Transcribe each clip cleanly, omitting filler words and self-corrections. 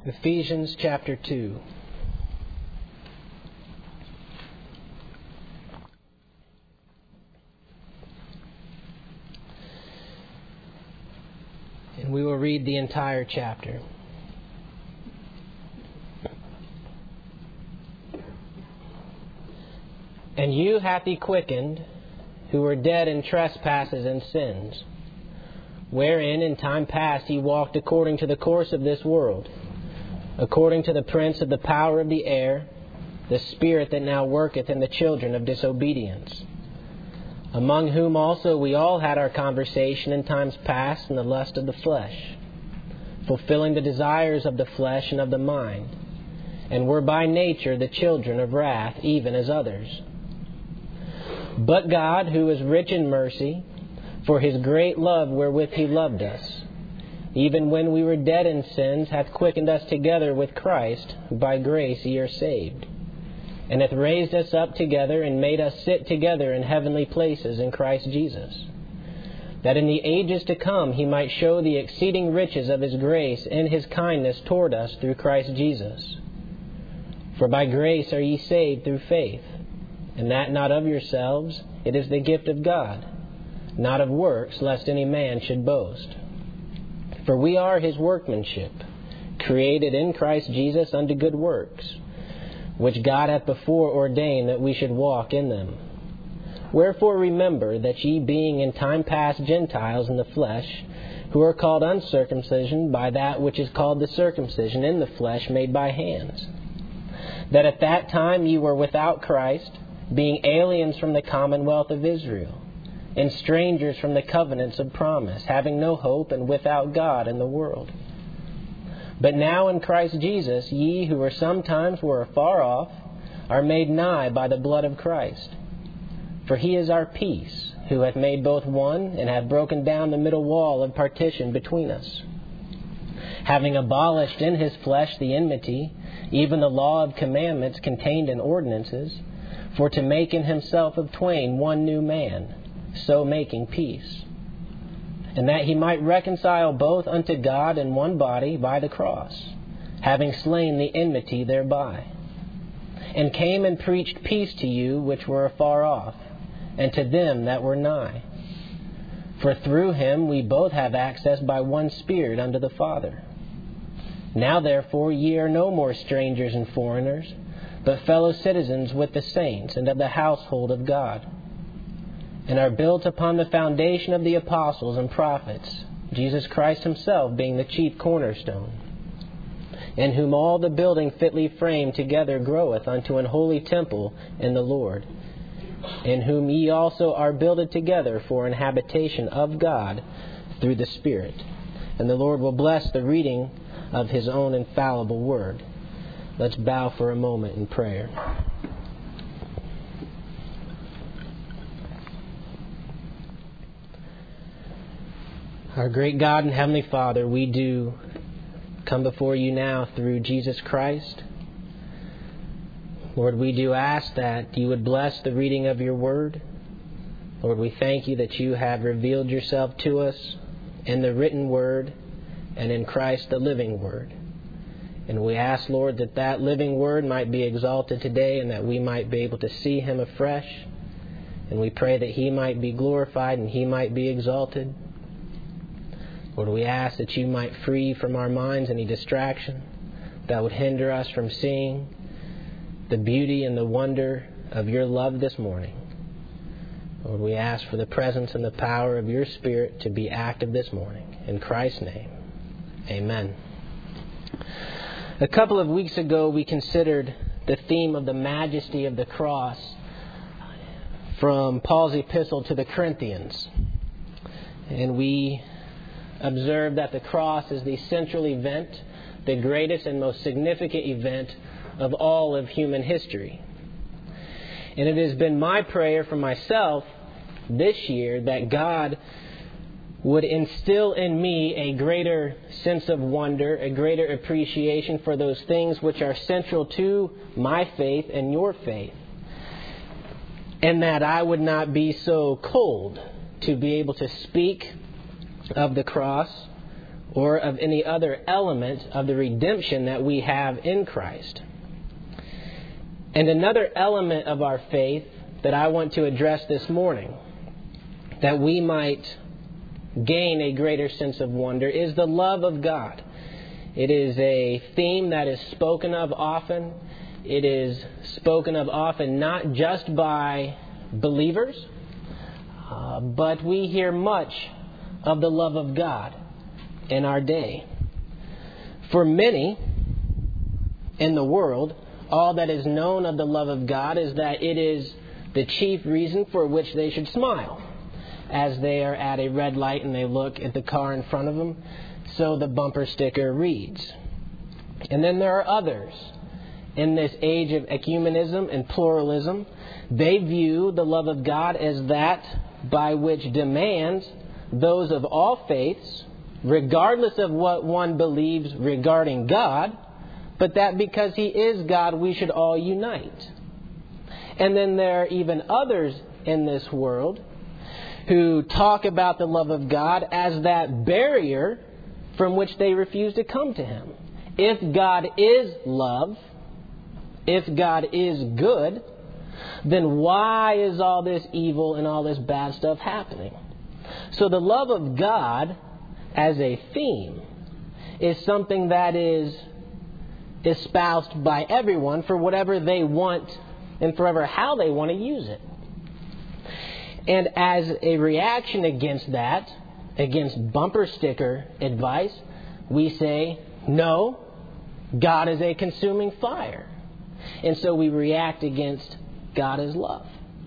Ephesians chapter 2. And we will read the entire chapter. And you hath he quickened, who were dead in trespasses and sins, wherein in time past ye walked according to the course of this world, according to the prince of the power of the air, the spirit that now worketh in the children of disobedience, among whom also we all had our conversation in times past in the lust of the flesh, fulfilling the desires of the flesh and of the mind, and were by nature the children of wrath, even as others. But God, who is rich in mercy, for His great love wherewith He loved us, even when we were dead in sins, hath quickened us together with Christ. By grace ye are saved, and hath raised us up together, and made us sit together in heavenly places in Christ Jesus, that in the ages to come He might show the exceeding riches of His grace in His kindness toward us through Christ Jesus. For by grace are ye saved through faith, and that not of yourselves, it is the gift of God, not of works, lest any man should boast. For we are His workmanship, created in Christ Jesus unto good works, which God hath before ordained that we should walk in them. Wherefore remember that ye being in time past Gentiles in the flesh, who are called uncircumcision by that which is called the circumcision in the flesh made by hands, that at that time ye were without Christ, being aliens from the commonwealth of Israel, and strangers from the covenants of promise, having no hope and without God in the world. But now in Christ Jesus, ye who were sometimes were afar off, are made nigh by the blood of Christ. For He is our peace, who hath made both one, and hath broken down the middle wall of partition between us, having abolished in His flesh the enmity, even the law of commandments contained in ordinances, for to make in Himself of twain one new man, so making peace, and that He might reconcile both unto God in one body by the cross, having slain the enmity thereby, and came and preached peace to you which were afar off, and to them that were nigh. For through Him we both have access by one Spirit unto the Father. Now therefore ye are no more strangers and foreigners, but fellow citizens with the saints and of the household of God, and are built upon the foundation of the apostles and prophets, Jesus Christ Himself being the chief cornerstone, in whom all the building fitly framed together groweth unto an holy temple in the Lord, in whom ye also are builded together for an habitation of God through the Spirit. And the Lord will bless the reading of His own infallible word. Let's bow for a moment in prayer. Our great God and Heavenly Father, we do come before you now through Jesus Christ. Lord, we do ask that you would bless the reading of your word. Lord, we thank you that you have revealed yourself to us in the written word and in Christ the living word. And we ask, Lord, that that living word might be exalted today and that we might be able to see Him afresh. And we pray that He might be glorified and He might be exalted. Lord, we ask that you might free from our minds any distraction that would hinder us from seeing the beauty and the wonder of your love this morning. Lord, we ask for the presence and the power of your Spirit to be active this morning. In Christ's name, amen. A couple of weeks ago, we considered the theme of the majesty of the cross from Paul's epistle to the Corinthians. And we observed that the cross is the central event, the greatest and most significant event of all of human history. And it has been my prayer for myself this year that God would instill in me a greater sense of wonder, a greater appreciation for those things which are central to my faith and your faith. And that I would not be so cold to be able to speak of the cross or of any other element of the redemption that we have in Christ. And another element of our faith that I want to address this morning, that we might gain a greater sense of wonder, is the love of God. It is a theme that is spoken of often. It is spoken of often not just by believers, but we hear much of the love of God in our day. For many in the world, all that is known of the love of God is that it is the chief reason for which they should smile as they are at a red light and they look at the car in front of them. So the bumper sticker reads. And then there are others. In this age of ecumenism and pluralism, they view the love of God as that by which demands those of all faiths, regardless of what one believes regarding God, but that because He is God, we should all unite. And then there are even others in this world who talk about the love of God as that barrier from which they refuse to come to Him. If God is love, if God is good, then why is all this evil and all this bad stuff happening? So the love of God as a theme is something that is espoused by everyone for whatever they want and forever how they want to use it. And as a reaction against that, against bumper sticker advice, we say, no, God is a consuming fire. And so we react against God as love.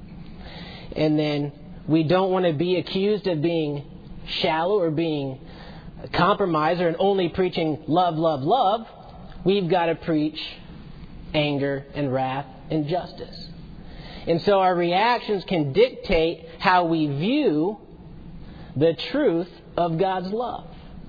And then we don't want to be accused of being shallow or being a compromiser and only preaching love, love, love. We've got to preach anger and wrath and justice. And so our reactions can dictate how we view the truth of God's love.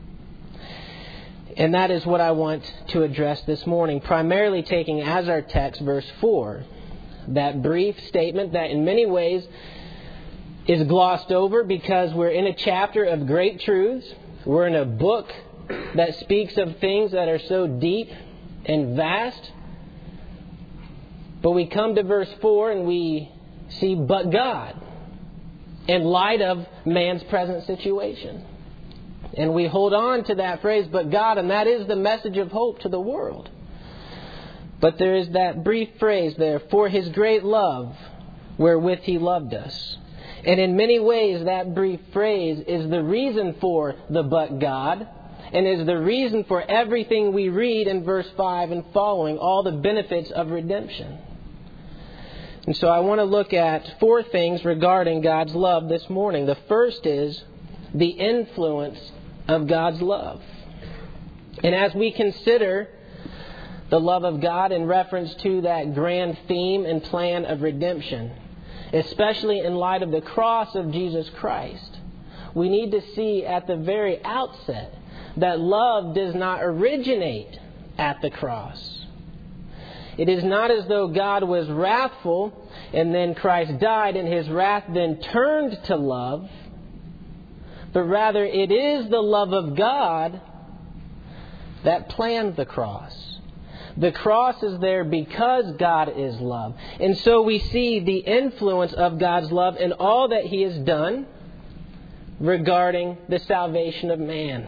And that is what I want to address this morning, primarily taking as our text verse 4, that brief statement that in many ways is glossed over because we're in a chapter of great truths. We're in a book that speaks of things that are so deep and vast. But we come to verse 4 and we see, but God, in light of man's present situation. And we hold on to that phrase, but God, and that is the message of hope to the world. But there is that brief phrase there, for His great love wherewith He loved us. And in many ways, that brief phrase is the reason for the but God, and is the reason for everything we read in verse 5 and following, all the benefits of redemption. And so I want to look at 4 things regarding God's love this morning. The first is the influence of God's love. And as we consider the love of God in reference to that grand theme and plan of redemption, especially in light of the cross of Jesus Christ, we need to see at the very outset that love does not originate at the cross. It is not as though God was wrathful and then Christ died and His wrath then turned to love, but rather it is the love of God that planned the cross. The cross is there because God is love. And so we see the influence of God's love in all that He has done regarding the salvation of man.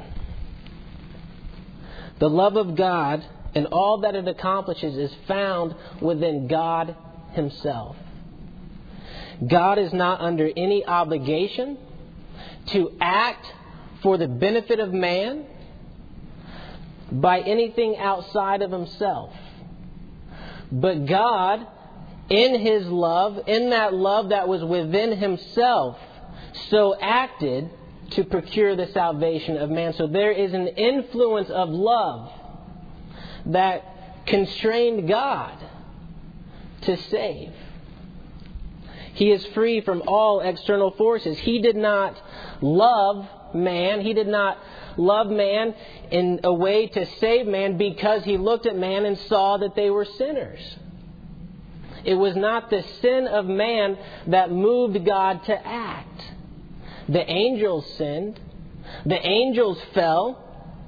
The love of God and all that it accomplishes is found within God Himself. God is not under any obligation to act for the benefit of man by anything outside of Himself. But God, in His love, in that love that was within Himself, so acted to procure the salvation of man. So there is an influence of love that constrained God to save. He is free from all external forces. He did not love man. He did not love man in a way to save man because He looked at man and saw that they were sinners. It was not the sin of man that moved God to act. The angels sinned. The angels fell.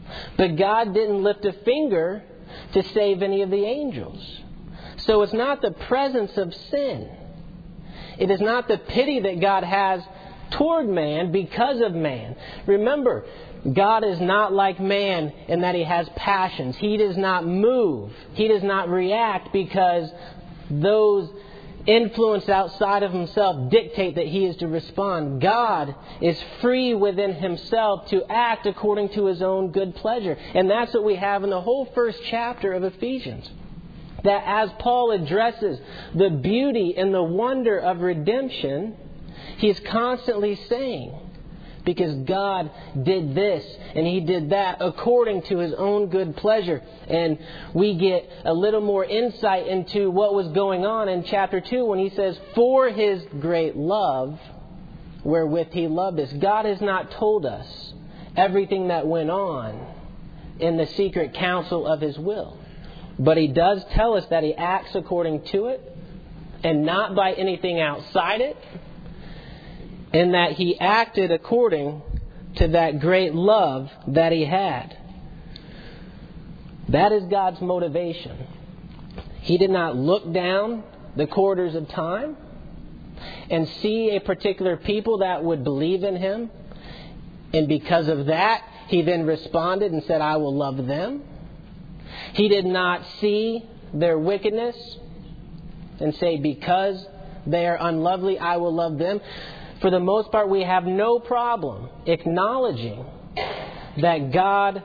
But God didn't lift a finger to save any of the angels. So it's not the presence of sin. It is not the pity that God has toward man because of man. Remember, God is not like man in that He has passions. He does not move. He does not react because those influence outside of Himself dictate that He is to respond. God is free within Himself to act according to His own good pleasure. And that's what we have in the whole first chapter of Ephesians. That as Paul addresses the beauty and the wonder of redemption, he's constantly saying, because God did this and He did that according to His own good pleasure. And we get a little more insight into what was going on in chapter 2 when he says, for His great love wherewith He loved us. God has not told us everything that went on in the secret counsel of His will. But He does tell us that He acts according to it and not by anything outside it. And that He acted according to that great love that He had. That is God's motivation. He did not look down the corridors of time and see a particular people that would believe in Him. And because of that, He then responded and said, I will love them. He did not see their wickedness and say, because they are unlovely, I will love them. For the most part, we have no problem acknowledging that God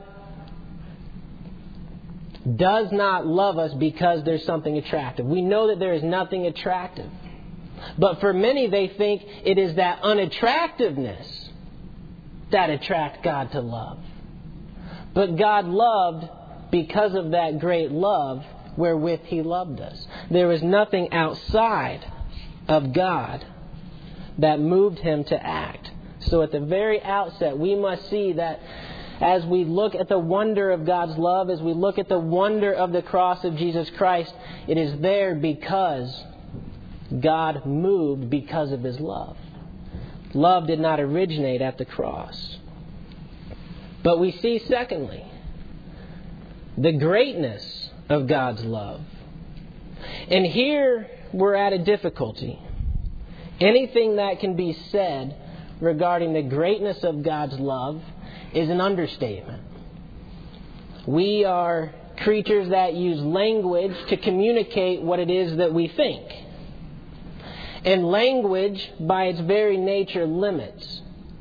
does not love us because there's something attractive. We know that there is nothing attractive. But for many, they think it is that unattractiveness that attracts God to love. But God loved because of that great love wherewith He loved us. There is nothing outside of God that moved Him to act. So at the very outset, we must see that as we look at the wonder of God's love, as we look at the wonder of the cross of Jesus Christ, it is there because God moved because of His love. Love did not originate at the cross. But we see, secondly, the greatness of God's love. And here we're at a difficulty. Anything that can be said regarding the greatness of God's love is an understatement. We are creatures that use language to communicate what it is that we think. And language, by its very nature, limits.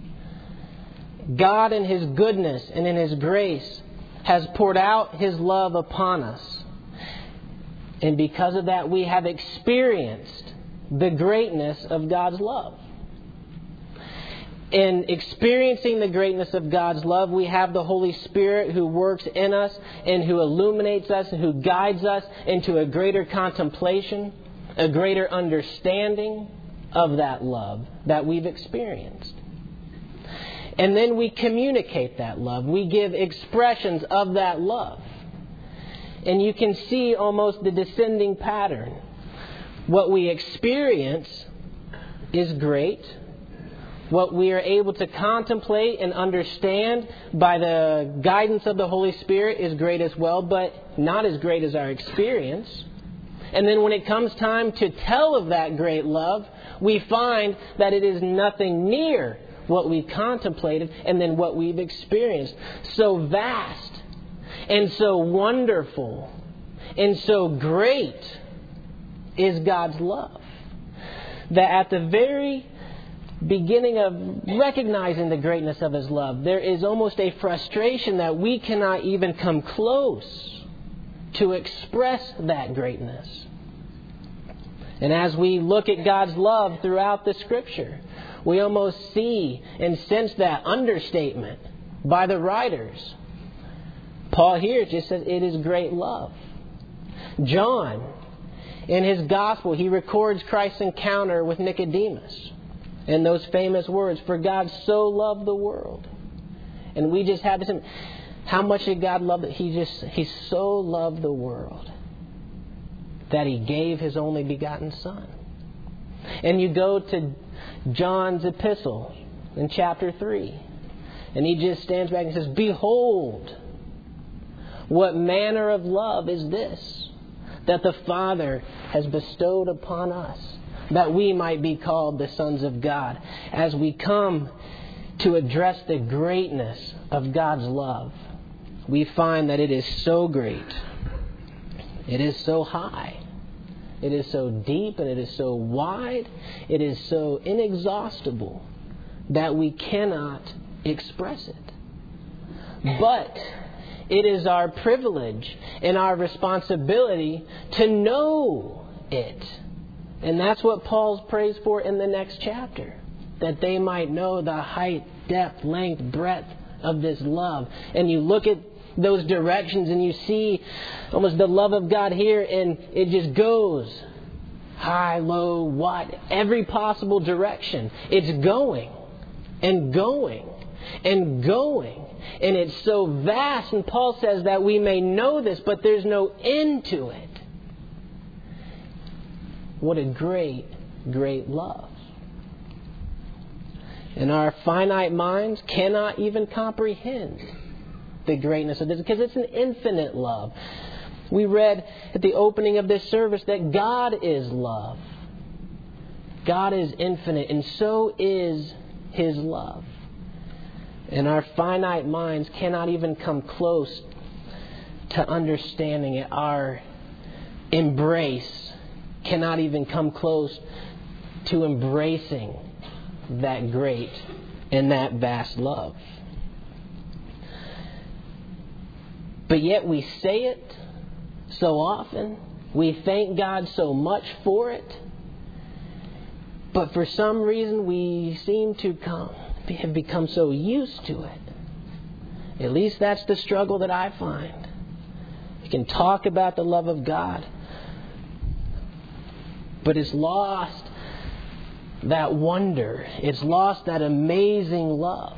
God in His goodness and in His grace has poured out His love upon us. And because of that, we have experienced the greatness of God's love. In experiencing the greatness of God's love, we have the Holy Spirit who works in us and who illuminates us and who guides us into a greater contemplation, a greater understanding of that love that we've experienced. And then we communicate that love. We give expressions of that love. And you can see almost the descending pattern. What we experience is great. What we are able to contemplate and understand by the guidance of the Holy Spirit is great as well, but not as great as our experience. And then when it comes time to tell of that great love, we find that it is nothing near what we've contemplated and then what we've experienced. So vast and so wonderful and so great is God's love, that at the very beginning of recognizing the greatness of His love, there is almost a frustration that we cannot even come close to express that greatness. And as we look at God's love throughout the Scripture, we almost see and sense that understatement by the writers. Paul here just says it is great love. John, in his gospel, he records Christ's encounter with Nicodemus and those famous words, for God so loved the world. And we just have this, how much did God love it? He so loved the world that He gave His only begotten Son. And you go to John's epistle in chapter 3, and he just stands back and says, behold What manner of love is this, that the Father has bestowed upon us, that we might be called the sons of God? As we come to address the greatness of God's love, we find that it is so great. It is so high. It is so deep, and it is so wide. It is so inexhaustible that we cannot express it. But it is our privilege and our responsibility to know it. And that's what Paul prays for in the next chapter. That they might know the height, depth, length, breadth of this love. And you look at those directions and you see almost the love of God here, and it just goes high, low, wide, every possible direction. It's going and going and going. And it's so vast, and Paul says that we may know this, but there's no end to it. What a great, great love. And our finite minds cannot even comprehend the greatness of this, because it's an infinite love. We read at the opening of this service that God is love. God is infinite, and so is His love. And our finite minds cannot even come close to understanding it. Our embrace cannot even come close to embracing that great and that vast love. But yet we say it so often. We thank God so much for it. But for some reason we seem to have become so used to it. At least that's the struggle that I find. You can talk about the love of God, but it's lost that wonder. It's lost that amazing love.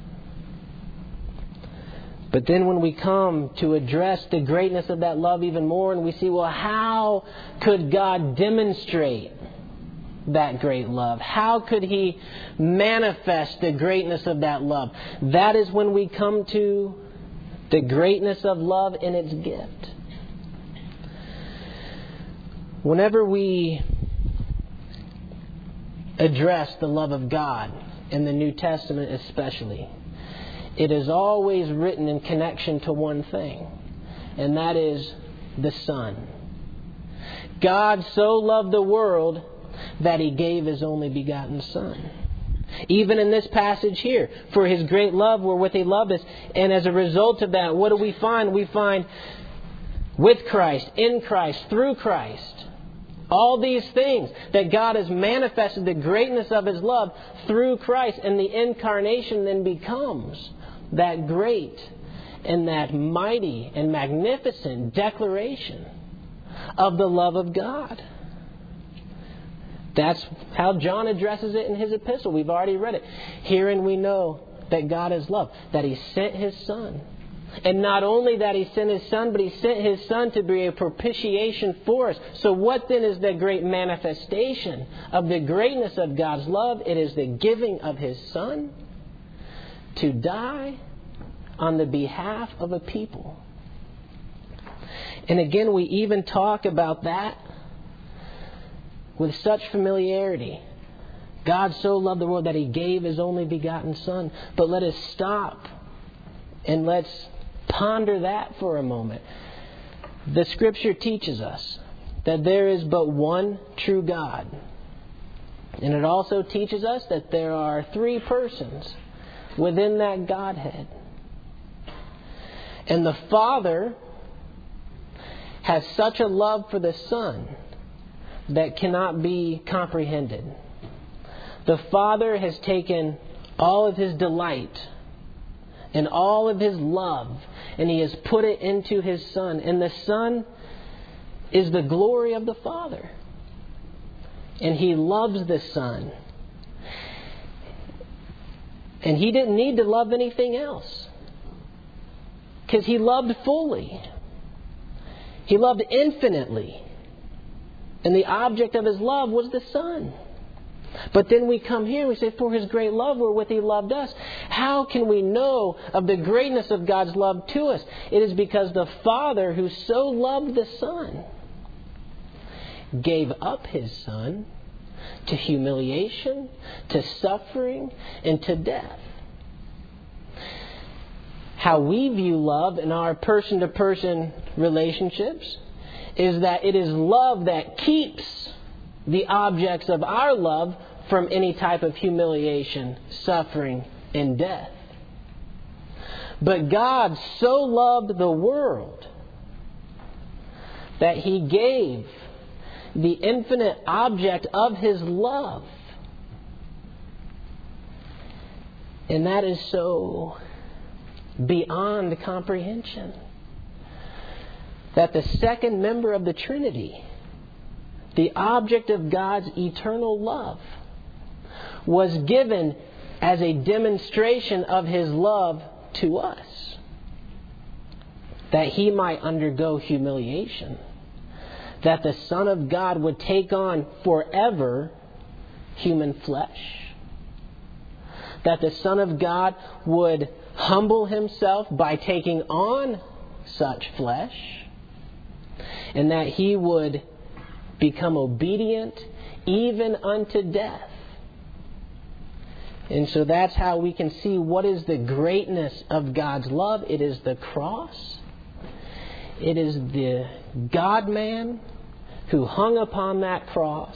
But then when we come to address the greatness of that love even more, and we see, well, how could God demonstrate that great love? How could He manifest the greatness of that love? That is when we come to the greatness of love in its gift. Whenever we address the love of God, in the New Testament especially, it is always written in connection to one thing, and that is the Son. God so loved the world that He gave His only begotten Son. Even in this passage here, for His great love wherewith He loved us. And as a result of that, what do we find? We find with Christ, in Christ, through Christ, all these things that God has manifested the greatness of His love through Christ. And the incarnation then becomes that great and that mighty and magnificent declaration of the love of God. That's how John addresses it in his epistle. We've already read it. Herein we know that God is love, that He sent His Son. And not only that He sent His Son, but He sent His Son to be a propitiation for us. So what then is the great manifestation of the greatness of God's love? It is the giving of His Son to die on the behalf of a people. And again, we even talk about that with such familiarity. God so loved the world that He gave His only begotten Son. But let us stop and let's ponder that for a moment. The Scripture teaches us that there is but one true God. And it also teaches us that there are three persons within that Godhead. And the Father has such a love for the Son that cannot be comprehended. The Father has taken all of His delight and all of His love, and He has put it into His Son. And the Son is the glory of the Father. And He loves the Son. And He didn't need to love anything else, because He loved fully. He loved infinitely. And the object of His love was the Son. But then we come here and we say, for His great love wherewith He loved us. How can we know of the greatness of God's love to us? It is because the Father, who so loved the Son, gave up His Son to humiliation, to suffering, and to death. How we view love in our person-to-person relationships is that it is love that keeps the objects of our love from any type of humiliation, suffering, and death. But God so loved the world that He gave the infinite object of His love. And that is so beyond comprehension that the second member of the Trinity, the object of God's eternal love, was given as a demonstration of His love to us, that He might undergo humiliation, that the Son of God would take on forever human flesh, that the Son of God would humble Himself by taking on such flesh, and that He would become obedient even unto death. And so that's how we can see what is the greatness of God's love. It is the cross. It is the God-man who hung upon that cross.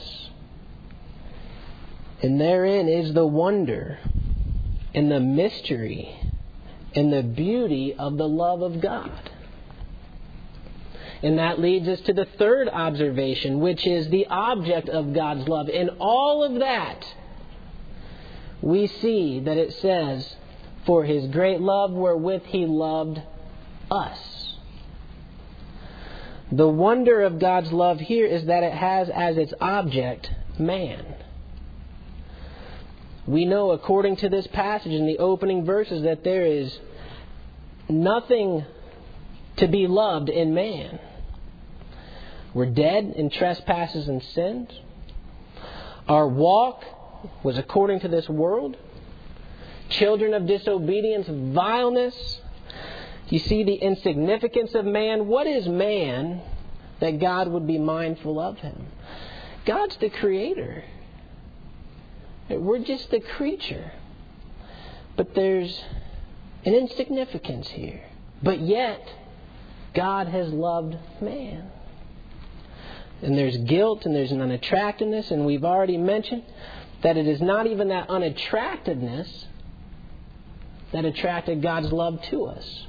And therein is the wonder and the mystery and the beauty of the love of God. And that leads us to the third observation, which is the object of God's love. In all of that, we see that it says, for His great love wherewith He loved us. The wonder of God's love here is that it has as its object man. We know, according to this passage in the opening verses, that there is nothing to be loved in man. We're dead in trespasses and sins. Our walk was according to this world. Children of disobedience, vileness. You see the insignificance of man. What is man that God would be mindful of him? God's the Creator. We're just the creature. But there's an insignificance here. But yet, God has loved man. And there's guilt and there's an unattractiveness. And we've already mentioned that it is not even that unattractiveness that attracted God's love to us.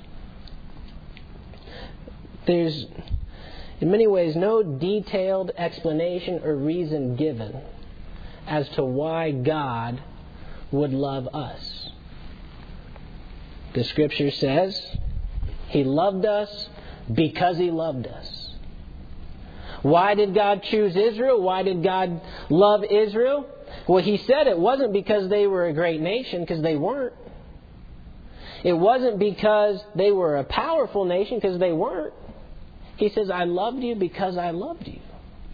There's, in many ways, no detailed explanation or reason given as to why God would love us. The Scripture says He loved us because He loved us. Why did God choose Israel? Why did God love Israel? Well, He said it wasn't because they were a great nation, because they weren't. It wasn't because they were a powerful nation, because they weren't. He says, I loved you because I loved you.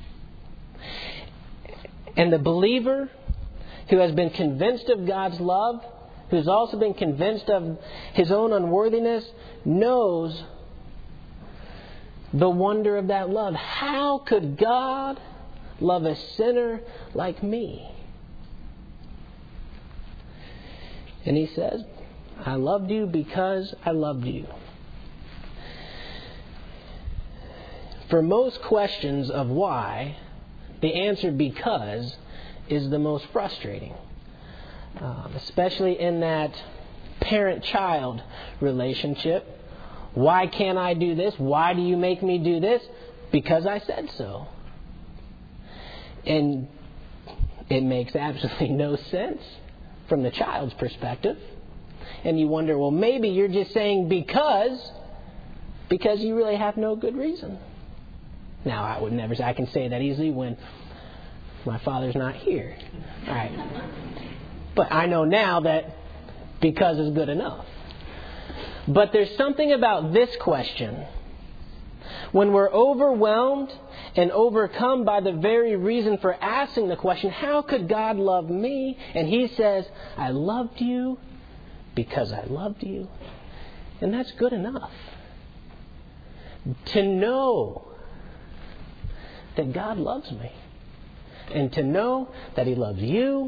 And the believer who has been convinced of God's love, who's also been convinced of his own unworthiness, knows the wonder of that love. How could God love a sinner like me? And He says, I loved you because I loved you. For most questions of why, the answer because is the most frustrating. Especially in that parent-child relationship. Why can't I do this? Why do you make me do this? Because I said so. And it makes absolutely no sense from the child's perspective. And you wonder, well, maybe you're just saying because you really have no good reason. Now, I would never say, I can say that easily when my father's not here. All right. But I know now that because is good enough. But there's something about this question. When we're overwhelmed and overcome by the very reason for asking the question, how could God love me? And He says, I loved you because I loved you. And that's good enough. To know that God loves me, and to know that He loves you,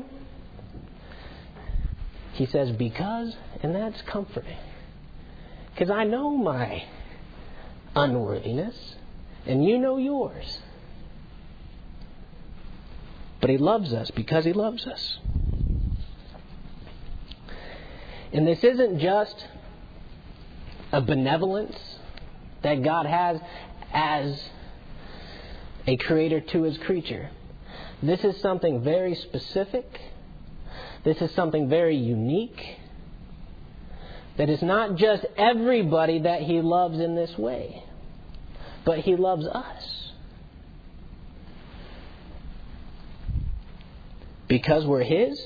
He says, because, and that's comforting. Because I know my unworthiness, and you know yours. But He loves us because He loves us. And this isn't just a benevolence that God has as a creator to His creature. This is something very specific. This is something very unique. That is not just everybody that He loves in this way, but He loves us. Because we're His.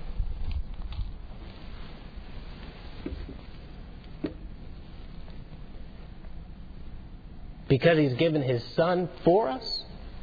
Because He's given His Son for us.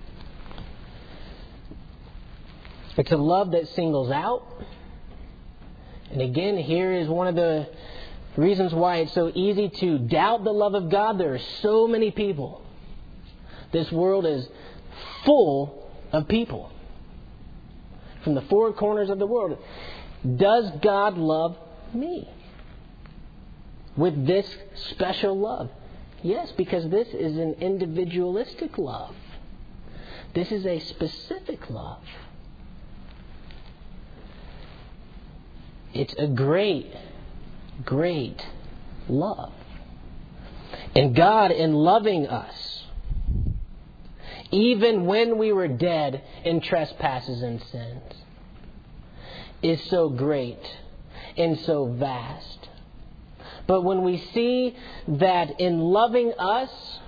It's a love that singles out. And again, here is one of the reasons why it's so easy to doubt the love of God. There are so many people. This world is full of people. From the four corners of the world. Does God love me? With this special love? Yes, because this is an individualistic love. This is a specific love. It's a great, great love. And God, in loving us, even when we were dead in trespasses and sins, is so great and so vast. But when we see that in loving us,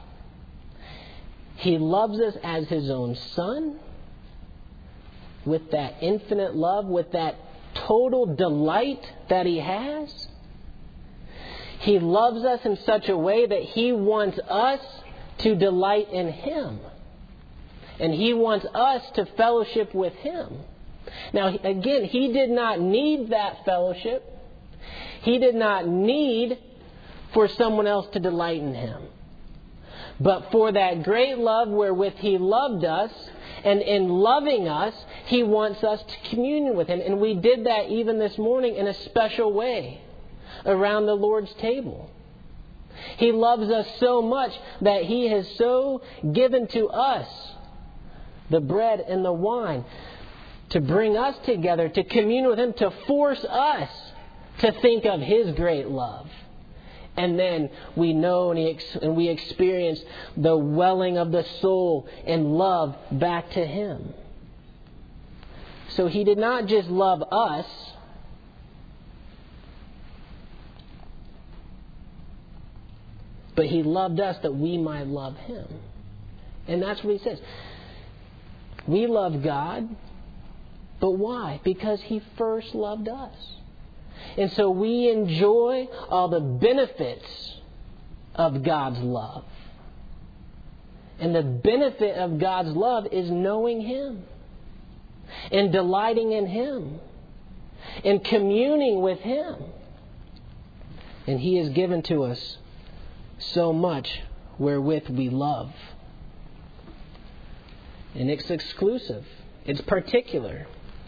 He loves us as His own Son, with that infinite love, with that total delight that He has, He loves us in such a way that He wants us to delight in Him. And He wants us to fellowship with Him. Now, again, He did not need that fellowship. He did not need for someone else to delight in Him. But for that great love wherewith He loved us, and in loving us, He wants us to commune with Him. And we did that even this morning in a special way around the Lord's table. He loves us so much that He has so given to us the bread and the wine to bring us together, to commune with Him, to force us to think of His great love. And then we know and we experience the welling of the soul and love back to Him. So He did not just love us, but He loved us that we might love Him. And that's what He says. We love God, but why? Because He first loved us. And so we enjoy all the benefits of God's love. And the benefit of God's love is knowing Him, and delighting in Him, and communing with Him. And He has given to us so much wherewith we love. And it's exclusive. It's particular.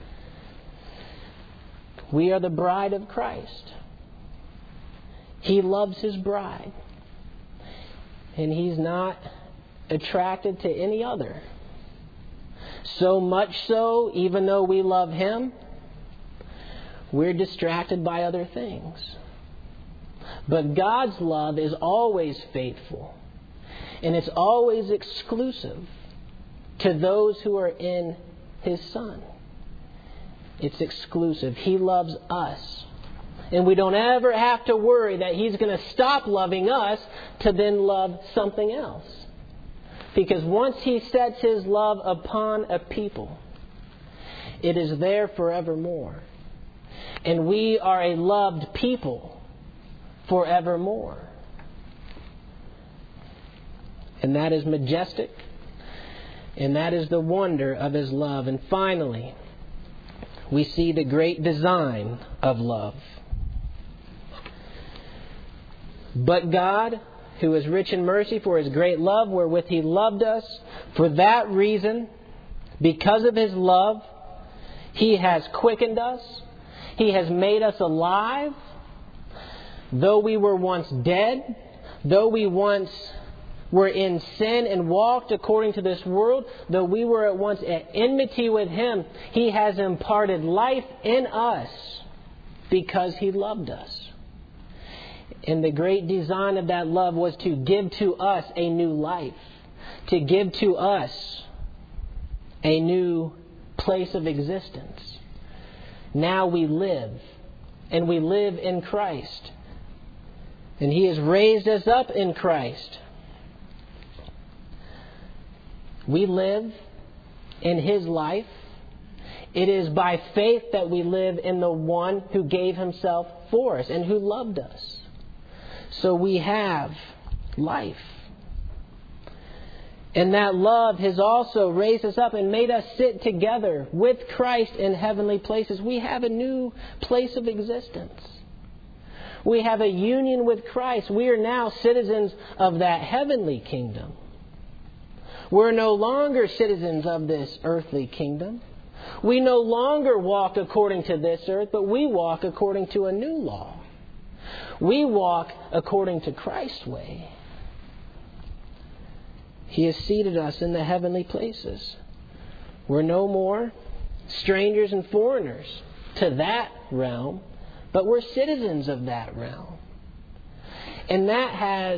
We are the bride of Christ. He loves His bride. And He's not attracted to any other. So much so, even though we love Him, we're distracted by other things. But God's love is always faithful. And it's always exclusive to those who are in His Son. It's exclusive. He loves us. And we don't ever have to worry that He's going to stop loving us to then love something else. Because once He sets His love upon a people, it is there forevermore. And we are a loved people forevermore. And that is majestic. And that is the wonder of His love. And finally, we see the great design of love. But God, who is rich in mercy for His great love wherewith He loved us, for that reason, because of His love, He has quickened us. He has made us alive. Though we were once dead, though we once were in sin and walked according to this world, though we were at once at enmity with Him, He has imparted life in us because He loved us. And the great design of that love was to give to us a new life, to give to us a new place of existence. Now we live, and we live in Christ. And He has raised us up in Christ. We live in His life. It is by faith that we live in the one who gave Himself for us and who loved us. So we have life. And that love has also raised us up and made us sit together with Christ in heavenly places. We have a new place of existence. We have a union with Christ. We are now citizens of that heavenly kingdom. We're no longer citizens of this earthly kingdom. We no longer walk according to this earth, but we walk according to a new law. We walk according to Christ's way. He has seated us in the heavenly places. We're no more strangers and foreigners to that realm, but we're citizens of that realm. And that has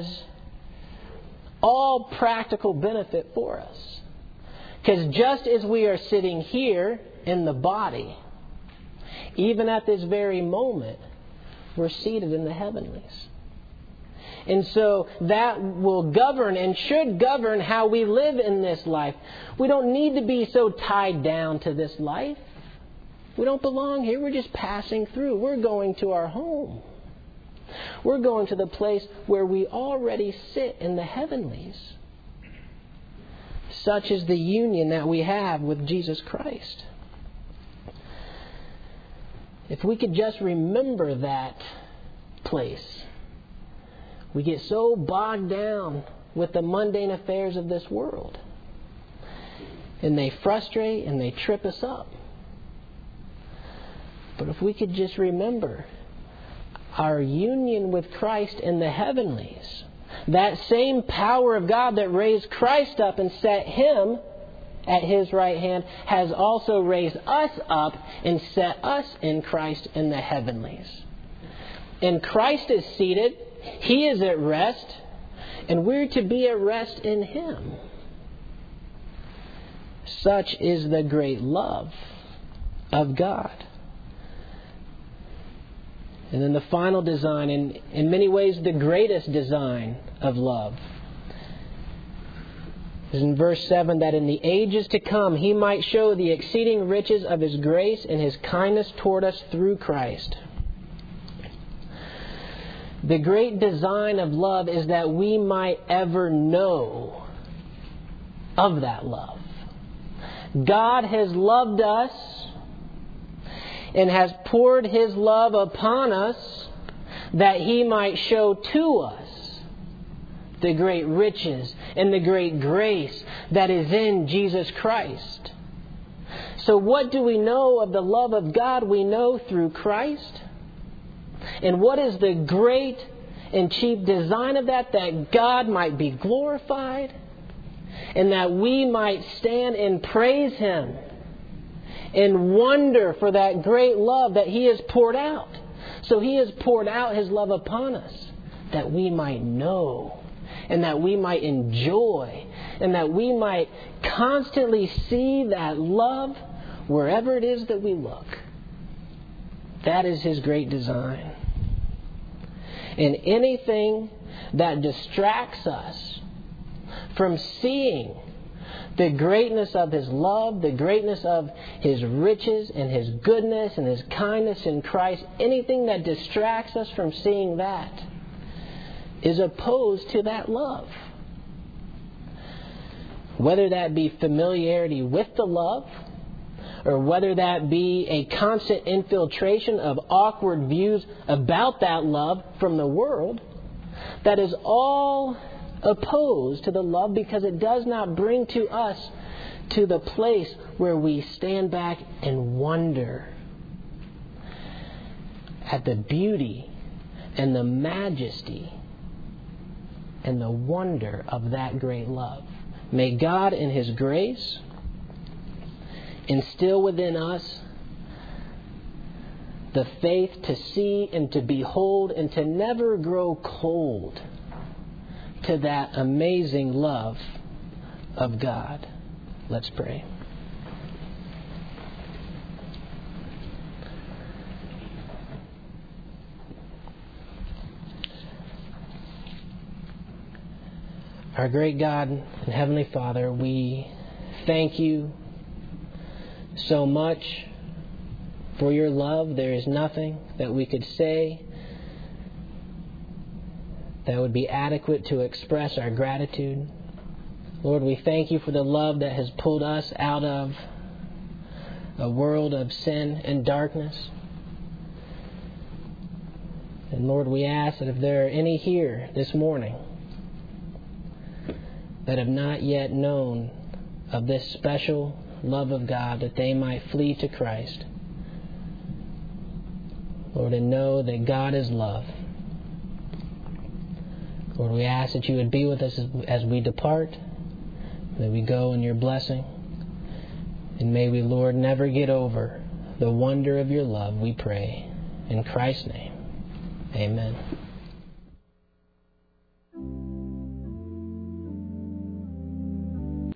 all practical benefit for us. Because just as we are sitting here in the body, even at this very moment, we're seated in the heavenlies. And so that will govern and should govern how we live in this life. We don't need to be so tied down to this life. We don't belong here. We're just passing through. We're going to our home. We're going to the place where we already sit in the heavenlies. Such is the union that we have with Jesus Christ. If we could just remember that place. We get so bogged down with the mundane affairs of this world. And they frustrate and they trip us up. But if we could just remember our union with Christ in the heavenlies, that same power of God that raised Christ up and set Him at His right hand has also raised us up and set us in Christ in the heavenlies. And Christ is seated, He is at rest, and we're to be at rest in Him. Such is the great love of God. And then the final design, and in many ways the greatest design of love, is in verse 7, that in the ages to come He might show the exceeding riches of His grace and His kindness toward us through Christ. The great design of love is that we might ever know of that love. God has loved us and has poured His love upon us that He might show to us the great riches and the great grace that is in Jesus Christ. So what do we know of the love of God? We know through Christ. And what is the great and chief design of that? That God might be glorified and that we might stand and praise Him and wonder for that great love that He has poured out. So He has poured out His love upon us that we might know and that we might enjoy and that we might constantly see that love wherever it is that we look. That is His great design. And anything that distracts us from seeing the greatness of His love, the greatness of His riches and His goodness and His kindness in Christ, anything that distracts us from seeing that is opposed to that love. whether that be familiarity with the love, or whether that be a constant infiltration of awkward views about that love from the world, that is all opposed to the love, because it does not bring to us to the place where we stand back and wonder at the beauty and the majesty and the wonder of that great love. May God in His grace instill within us the faith to see and to behold and to never grow cold to that amazing love of God. Let's pray. Our great God and Heavenly Father, we thank You so much for Your love. There is nothing that we could say that would be adequate to express our gratitude. Lord, we thank You for the love that has pulled us out of a world of sin and darkness. And Lord, we ask that if there are any here this morning that have not yet known of this special love of God, that they might flee to Christ, Lord, and know that God is love. Lord, we ask that You would be with us as we depart. May we go in Your blessing. And may we, Lord, never get over the wonder of Your love, we pray. In Christ's name, amen.